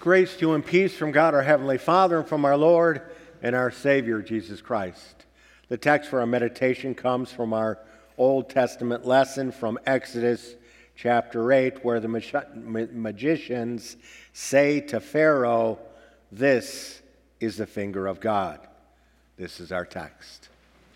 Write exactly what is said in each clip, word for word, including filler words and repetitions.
Grace to you and peace from God our Heavenly Father and from our Lord and our Savior, Jesus Christ. The text for our meditation comes from our Old Testament lesson from Exodus chapter eight, where the magicians say to Pharaoh, "This is the finger of God." This is our text.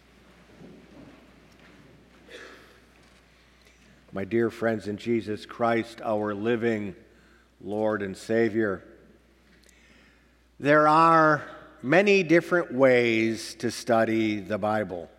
My dear friends in Jesus Christ, our living Lord and Savior, there are many different ways to study the Bible.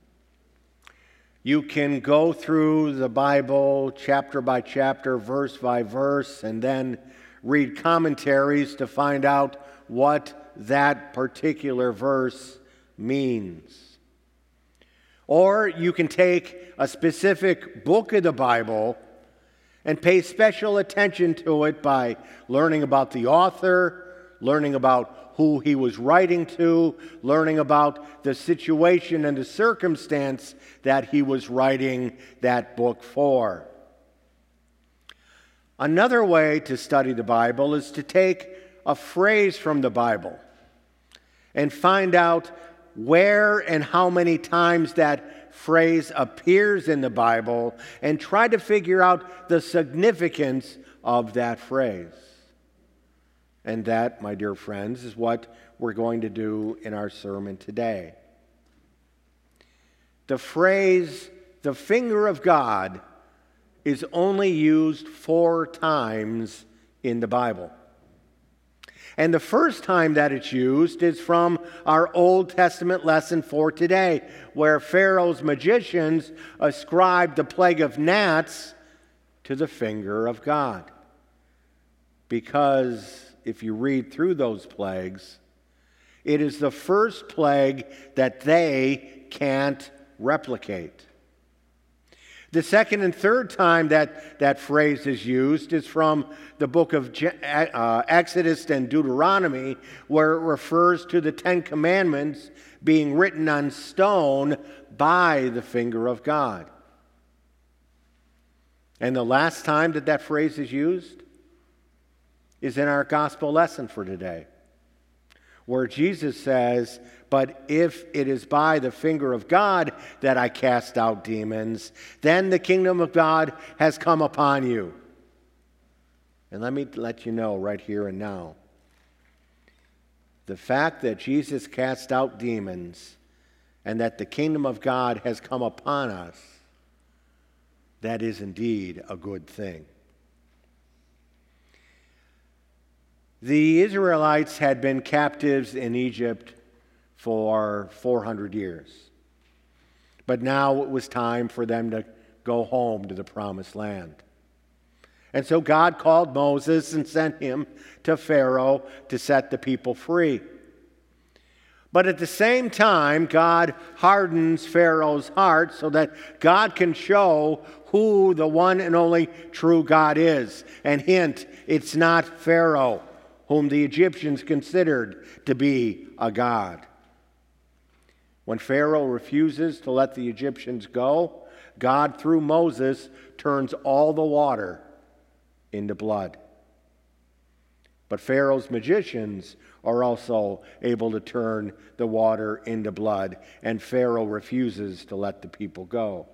You can go through the Bible chapter by chapter, verse by verse, and then read commentaries to find out what that particular verse means. Or you can take a specific book of the Bible and pay special attention to it by learning about the author, learning about who he was writing to, learning about the situation and the circumstance that he was writing that book for. Another way to study the Bible is to take a phrase from the Bible and find out where and how many times that phrase appears in the Bible and try to figure out the significance of that phrase. And that, my dear friends, is what we're going to do in our sermon today. The phrase, "the finger of God," is only used four times in the Bible. And the first time that it's used is from our Old Testament lesson for today, where Pharaoh's magicians ascribed the plague of gnats to the finger of God. Because if you read through those plagues, it is the first plague that they can't replicate. The second and third time that that phrase is used is from the book of uh, Exodus and Deuteronomy, where it refers to the Ten Commandments being written on stone by the finger of God. And the last time that that phrase is used is in our gospel lesson for today, where Jesus says, "But if it is by the finger of God that I cast out demons, then the kingdom of God has come upon you." And let me let you know right here and now, the fact that Jesus cast out demons and that the kingdom of God has come upon us, that is indeed a good thing. The Israelites had been captives in Egypt for four hundred years. But now it was time for them to go home to the promised land. And so God called Moses and sent him to Pharaoh to set the people free. But at the same time, God hardens Pharaoh's heart so that God can show who the one and only true God is. And hint, it's not Pharaoh, whom the Egyptians considered to be a god. When Pharaoh refuses to let the Egyptians go, God, through Moses, turns all the water into blood. But Pharaoh's magicians are also able to turn the water into blood, and Pharaoh refuses to let the people go.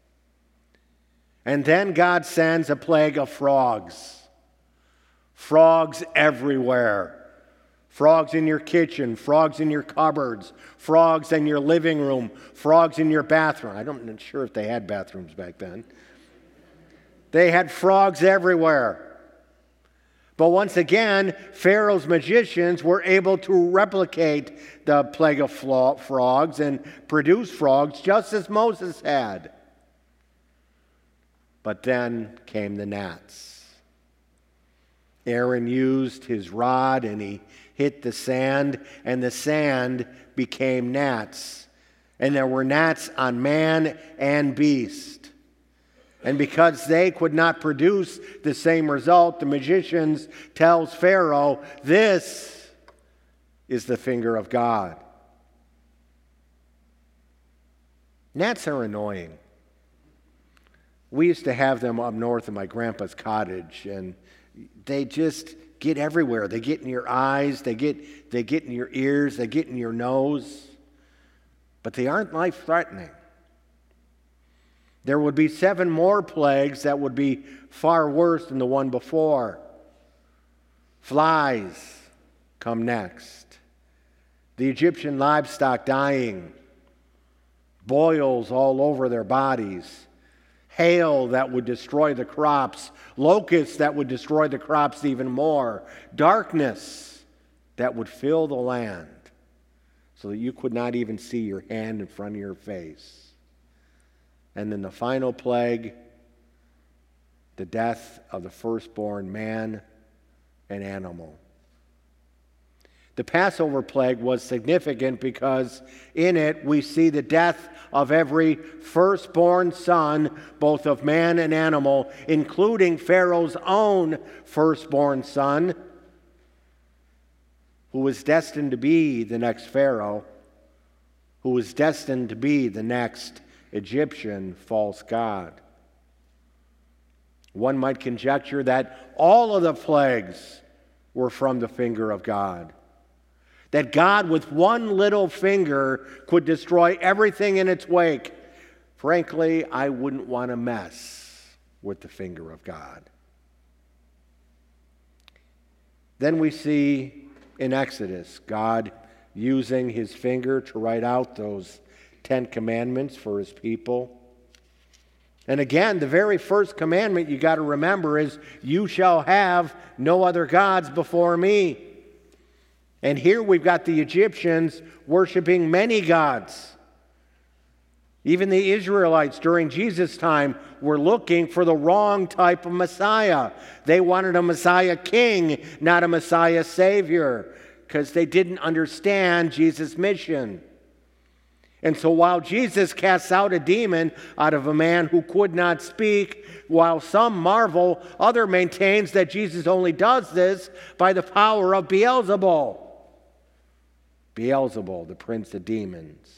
And then God sends a plague of frogs. Frogs everywhere. Frogs in your kitchen, frogs in your cupboards, frogs in your living room, frogs in your bathroom. I don't, I'm not sure if they had bathrooms back then. They had frogs everywhere. But once again, Pharaoh's magicians were able to replicate the plague of frogs and produce frogs just as Moses had. But then came the gnats. Aaron used his rod and he hit the sand, and the sand became gnats. And there were gnats on man and beast. And because they could not produce the same result, the magicians tells Pharaoh, "This is the finger of God." Gnats are annoying. We used to have them up north in my grandpa's cottage, and they just get everywhere. They get in your eyes, they get, they get in your ears, they get in your nose, but they aren't life-threatening. There would be seven more plagues that would be far worse than the one before. Flies come next. The Egyptian livestock dying. Boils all over their bodies. Hail that would destroy the crops. Locusts that would destroy the crops even more. Darkness that would fill the land so that you could not even see your hand in front of your face. And then the final plague, the death of the firstborn man and animal. The Passover plague was significant because in it we see the death of every firstborn son, both of man and animal, including Pharaoh's own firstborn son, who was destined to be the next Pharaoh, who was destined to be the next Egyptian false god. One might conjecture that all of the plagues were from the finger of God. That God with one little finger could destroy everything in its wake. Frankly, I wouldn't want to mess with the finger of God. Then we see in Exodus God using his finger to write out those Ten Commandments for his people. And again, the very first commandment you got to remember is, you shall have no other gods before me. And here we've got the Egyptians worshiping many gods. Even the Israelites during Jesus' time were looking for the wrong type of Messiah. They wanted a Messiah king, not a Messiah savior, because they didn't understand Jesus' mission. And so while Jesus casts out a demon out of a man who could not speak, while some marvel, other maintains that Jesus only does this by the power of Beelzebul. Beelzebul, the prince of demons.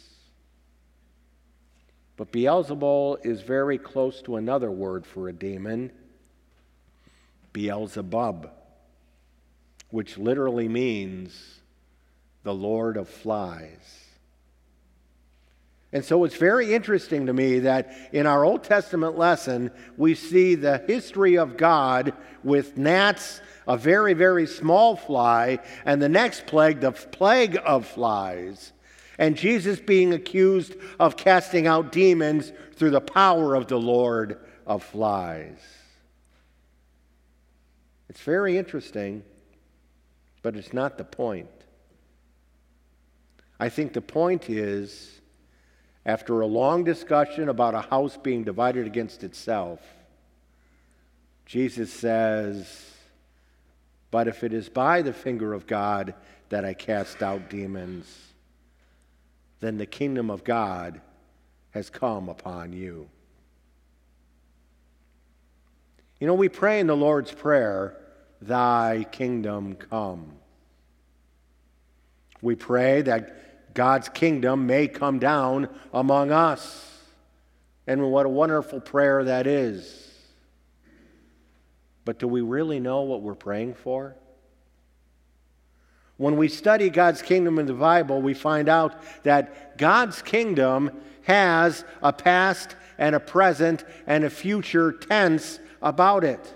But Beelzebul is very close to another word for a demon, Beelzebub, which literally means the Lord of Flies. And so it's very interesting to me that in our Old Testament lesson, we see the history of God with gnats, a very, very small fly, and the next plague, the plague of flies, and Jesus being accused of casting out demons through the power of the Lord of Flies. It's very interesting, but it's not the point. I think the point is, after a long discussion about a house being divided against itself, Jesus says, but if it is by the finger of God that I cast out demons, then the kingdom of God has come upon you. You know, we pray in the Lord's Prayer, thy kingdom come. We pray that God's kingdom may come down among us. And what a wonderful prayer that is. But do we really know what we're praying for? When we study God's kingdom in the Bible, we find out that God's kingdom has a past and a present and a future tense about it.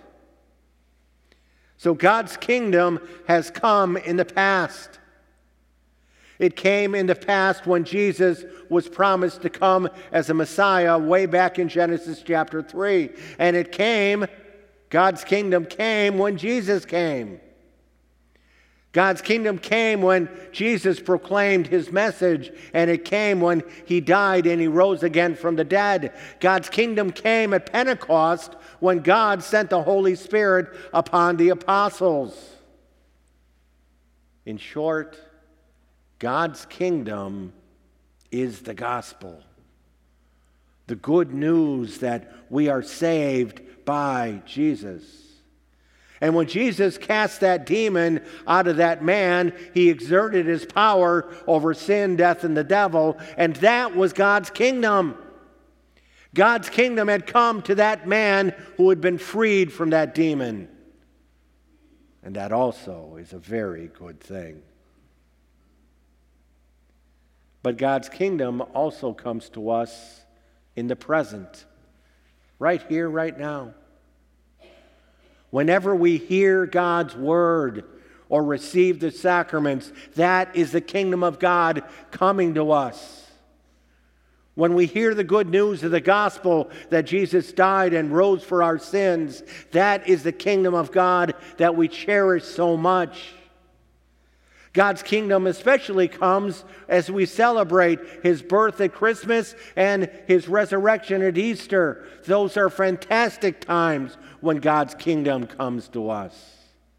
So God's kingdom has come in the past. It came in the past when Jesus was promised to come as a Messiah way back in Genesis chapter three. And it came, God's kingdom came when Jesus came. God's kingdom came when Jesus proclaimed his message, and it came when he died and he rose again from the dead. God's kingdom came at Pentecost when God sent the Holy Spirit upon the apostles. In short, God's kingdom is the gospel. The good news that we are saved by Jesus. And when Jesus cast that demon out of that man, he exerted his power over sin, death, and the devil, and that was God's kingdom. God's kingdom had come to that man who had been freed from that demon. And that also is a very good thing. But God's kingdom also comes to us in the present, right here, right now. Whenever we hear God's word or receive the sacraments, that is the kingdom of God coming to us. When we hear the good news of the gospel that Jesus died and rose for our sins, that is the kingdom of God that we cherish so much. God's kingdom especially comes as we celebrate his birth at Christmas and his resurrection at Easter. Those are fantastic times when God's kingdom comes to us.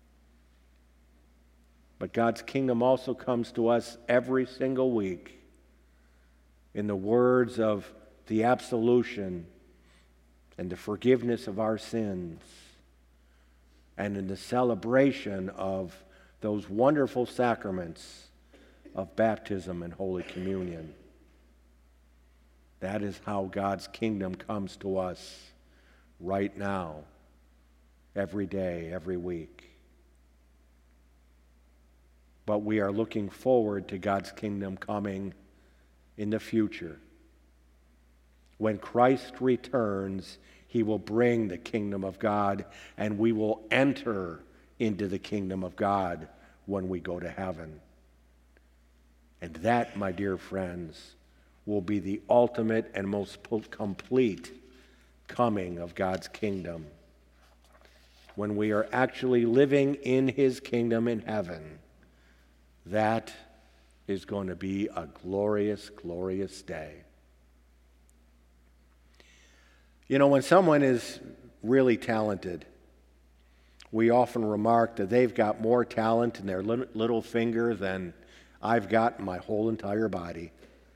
But God's kingdom also comes to us every single week in the words of the absolution and the forgiveness of our sins, and in the celebration of those wonderful sacraments of baptism and Holy Communion. That is how God's kingdom comes to us right now, every day, every week. But we are looking forward to God's kingdom coming in the future. When Christ returns, he will bring the kingdom of God, and we will enter into the kingdom of God when we go to heaven. And that, my dear friends, will be the ultimate and most complete coming of God's kingdom. When we are actually living in his kingdom in heaven, that is going to be a glorious, glorious day. You know, when someone is really talented, we often remark that they've got more talent in their little finger than I've got in my whole entire body.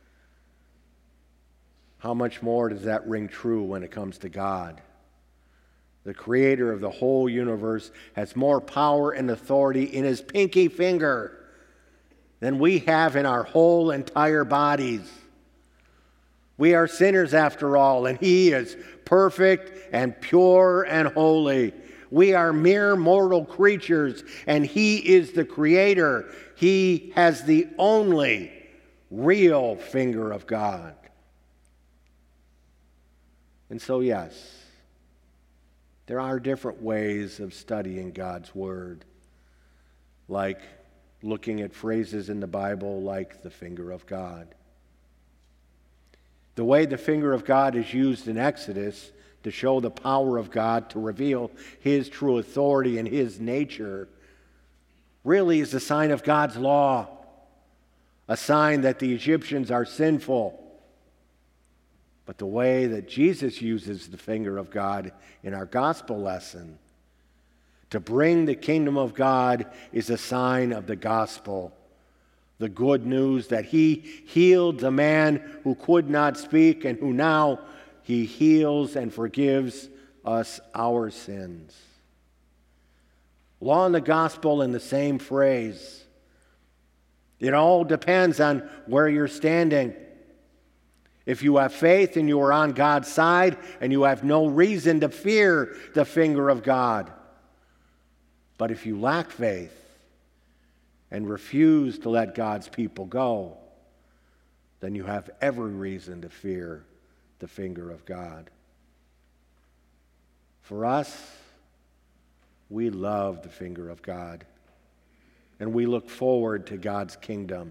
How much more does that ring true when it comes to God? The creator of the whole universe has more power and authority in his pinky finger than we have in our whole entire bodies. We are sinners after all, and he is perfect and pure and holy. We are mere mortal creatures, and he is the creator. He has the only real finger of God. And so, yes, there are different ways of studying God's word, like looking at phrases in the Bible like the finger of God. The way the finger of God is used in Exodus to show the power of God, to reveal his true authority and his nature, really is a sign of God's law, a sign that the Egyptians are sinful. But the way that Jesus uses the finger of God in our gospel lesson to bring the kingdom of God is a sign of the gospel, the good news that he healed the man who could not speak and who now he heals and forgives us our sins. Law and the gospel in the same phrase. It all depends on where you're standing. If you have faith and you are on God's side and you have no reason to fear the finger of God. But if you lack faith and refuse to let God's people go, then you have every reason to fear the finger of God. For us, we love the finger of God, and we look forward to God's kingdom,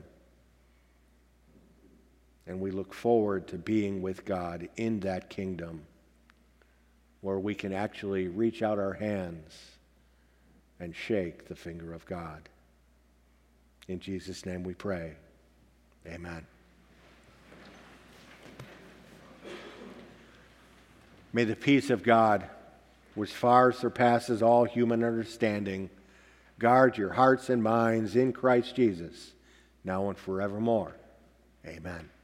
and we look forward to being with God in that kingdom where we can actually reach out our hands and shake the finger of God. In Jesus' name we pray. Amen. May the peace of God, which far surpasses all human understanding, guard your hearts and minds in Christ Jesus, now and forevermore. Amen.